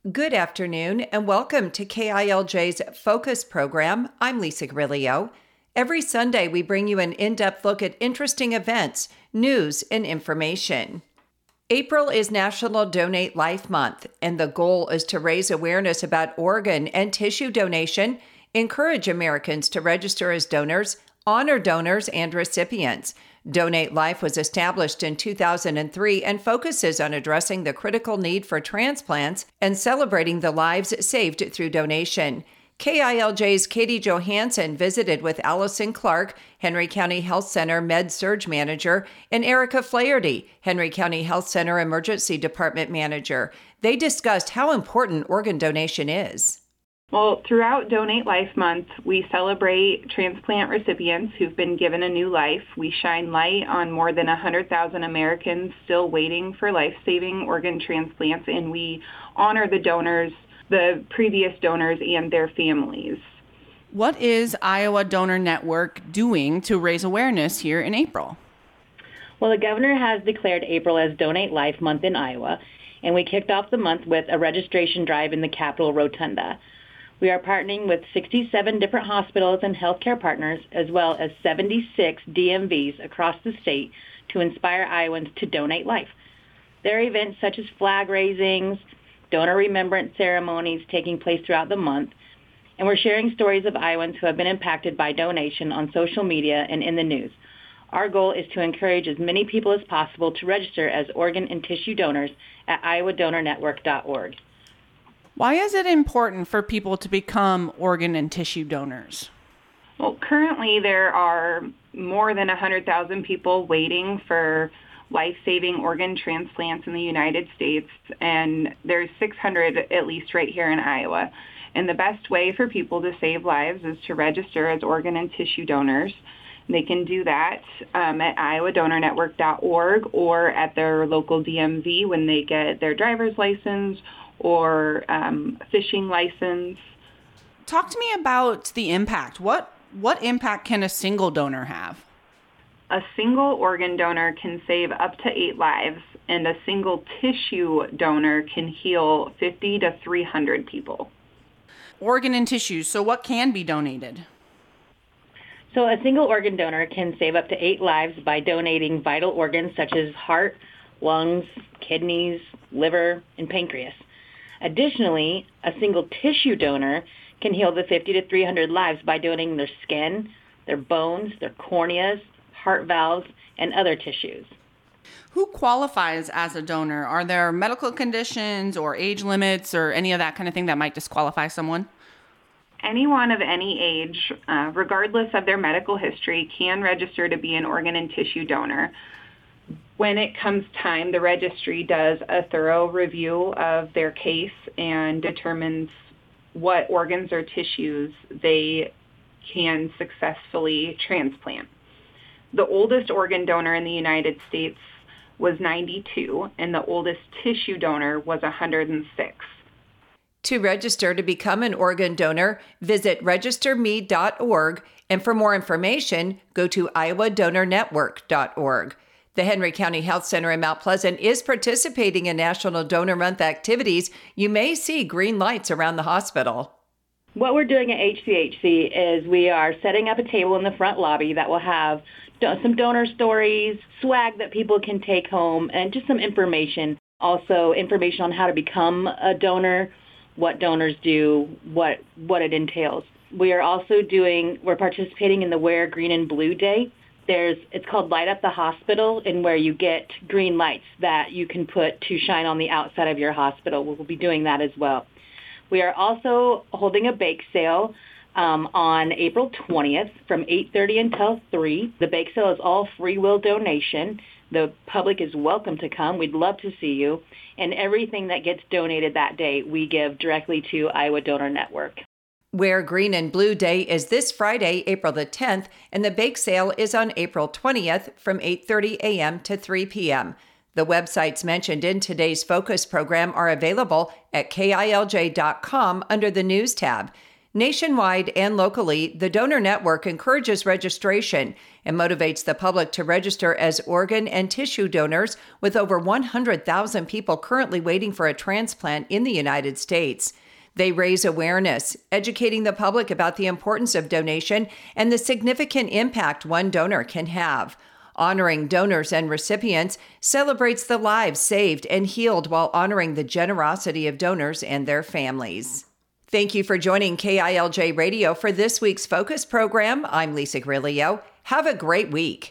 Good afternoon and welcome to KILJ's Focus program. I'm Lisa Grillo. Every Sunday, we bring you an in-depth look at interesting events, news, and information. April is National Donate Life Month, and the goal is to raise awareness about organ and tissue donation, encourage Americans to register as donors, honor donors and recipients. Donate Life was established in 2003 and focuses on addressing the critical need for transplants and celebrating the lives saved through donation. KILJ's Katie Johansson visited with Allison Clark, Henry County Health Center Med-Surg Manager, and Erica Flaherty, Henry County Health Center Emergency Department Manager. They discussed how important organ donation is. Well, throughout Donate Life Month, we celebrate transplant recipients who've been given a new life. We shine light on more than 100,000 Americans still waiting for life-saving organ transplants, and we honor the donors, the previous donors, and their families. What is Iowa Donor Network doing to raise awareness here in April? Well, the governor has declared April as Donate Life Month in Iowa, and we kicked off the month with a registration drive in the Capitol Rotunda. We are partnering with 67 different hospitals and healthcare partners, as well as 76 DMVs across the state to inspire Iowans to donate life. There are events such as flag raisings, donor remembrance ceremonies taking place throughout the month, and we're sharing stories of Iowans who have been impacted by donation on social media and in the news. Our goal is to encourage as many people as possible to register as organ and tissue donors at iowadonornetwork.org. Why is it important for people to become organ and tissue donors? Well, currently there are more than 100,000 people waiting for life-saving organ transplants in the United States, and there's 600 at least right here in Iowa. And the best way for people to save lives is to register as organ and tissue donors. They can do that at iowadonornetwork.org or at their local DMV when they get their driver's license or fishing license. Talk to me about the impact. What impact can a single donor have? A single organ donor can save up to 8 lives, and a single tissue donor can heal 50 to 300 people. Organ and tissue, so what can be donated? So a single organ donor can save up to 8 lives by donating vital organs such as heart, lungs, kidneys, liver, and pancreas. Additionally, a single tissue donor can heal the 50 to 300 lives by donating their skin, their bones, their corneas, heart valves, and other tissues. Who qualifies as a donor? Are there medical conditions or age limits or any of that kind of thing that might disqualify someone? Anyone of any age, regardless of their medical history, can register to be an organ and tissue donor. When it comes time, the registry does a thorough review of their case and determines what organs or tissues they can successfully transplant. The oldest organ donor in the United States was 92, and the oldest tissue donor was 106. To register to become an organ donor, visit registerme.org, and for more information, go to iowadonornetwork.org. The Henry County Health Center in Mount Pleasant is participating in National Donor Month activities. You may see green lights around the hospital. What we're doing at HCHC is we are setting up a table in the front lobby that will have some donor stories, swag that people can take home, and just some information. Also information on how to become a donor, what donors do, what it entails. We're participating in the Wear Green and Blue Day. It's called Light Up the Hospital, and where you get green lights that you can put to shine on the outside of your hospital. We'll be doing that as well. We are also holding a bake sale on April 20th from 8:30 until 3. The bake sale is all free will donation. The public is welcome to come. We'd love to see you. And everything that gets donated that day, we give directly to Iowa Donor Network. Wear Green and Blue Day is this Friday, April the 10th, and the bake sale is on April 20th from 8:30 a.m. to 3 p.m. The websites mentioned in today's Focus program are available at KILJ.com under the News tab. Nationwide and locally, the Donor Network encourages registration and motivates the public to register as organ and tissue donors, with over 100,000 people currently waiting for a transplant in the United States. They raise awareness, educating the public about the importance of donation and the significant impact one donor can have. Honoring donors and recipients celebrates the lives saved and healed while honoring the generosity of donors and their families. Thank you for joining KILJ Radio for this week's Focus program. I'm Lisa Grilio. Have a great week.